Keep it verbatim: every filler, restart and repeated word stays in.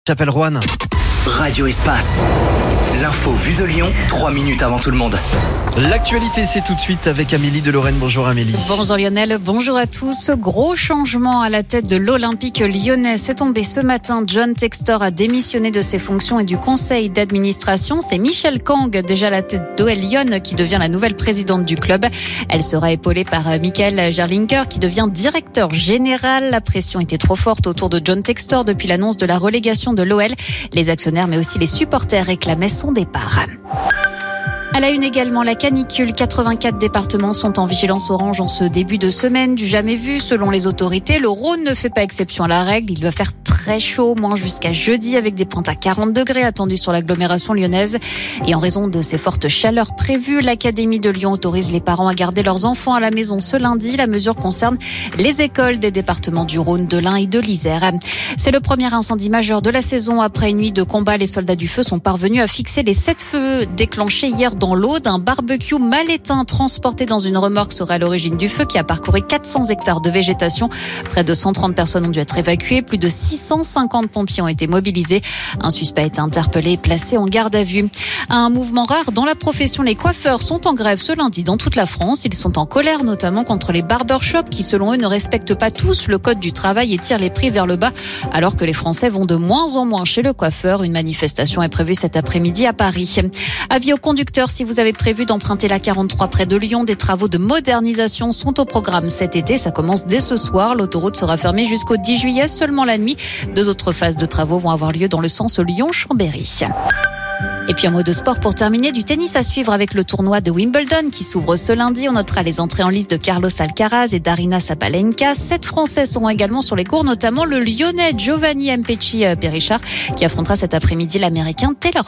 J'appelle Juan. Radio Espace. L'info vue de Lyon, trois minutes avant tout le monde. L'actualité, c'est tout de suite avec Amélie de Lorraine. Bonjour Amélie. Bonjour Lionel, bonjour à tous. Gros changement à la tête de l'Olympique lyonnais. C'est tombé ce matin. John Textor a démissionné de ses fonctions et du conseil d'administration. C'est Michèle Kang, déjà à la tête d'O L Lyon, qui devient la nouvelle présidente du club. Elle sera épaulée par Michael Gerlinker, qui devient directeur général. La pression était trop forte autour de John Textor depuis l'annonce de la relégation de l'O L. Les actionnaires, mais aussi les supporters réclamaient son départ. À la une également, la canicule. quatre-vingt-quatre départements sont en vigilance orange en ce début de semaine. Du jamais vu selon les autorités. Le Rhône ne fait pas exception à la règle. Il va faire très chaud, moins jusqu'à jeudi, avec des pointes à quarante degrés attendues sur l'agglomération lyonnaise. Et en raison de ces fortes chaleurs prévues, l'Académie de Lyon autorise les parents à garder leurs enfants à la maison ce lundi. La mesure concerne les écoles des départements du Rhône, de l'Ain et de l'Isère. C'est le premier incendie majeur de la saison. Après une nuit de combat, les soldats du feu sont parvenus à fixer les sept feux déclenchés hier dans l'eau. D'un barbecue mal éteint transporté dans une remorque serait à l'origine du feu qui a parcouru quatre cents hectares de végétation. Près de cent trente personnes ont dû être évacuées. Plus de six cent cinquante pompiers ont été mobilisés. Un suspect a été interpellé et placé en garde à vue. Un mouvement rare dans la profession. Les coiffeurs sont en grève ce lundi dans toute la France. Ils sont en colère notamment contre les barbershops qui, selon eux, ne respectent pas tous le code du travail et tirent les prix vers le bas alors que les Français vont de moins en moins chez le coiffeur. Une manifestation est prévue cet après-midi à Paris. Avis aux conducteurs, si vous avez prévu d'emprunter la quarante-trois près de Lyon, des travaux de modernisation sont au programme cet été. Ça commence dès ce soir. L'autoroute sera fermée jusqu'au dix juillet, seulement la nuit. Deux autres phases de travaux vont avoir lieu dans le sens Lyon-Chambéry. Et puis un mot de sport pour terminer, du tennis à suivre avec le tournoi de Wimbledon qui s'ouvre ce lundi. On notera les entrées en liste de Carlos Alcaraz et d'Arina Sabalenka. Sept Français seront également sur les cours, notamment le Lyonnais Giovanni Mpetshi Berichart qui affrontera cet après-midi l'Américain Taylor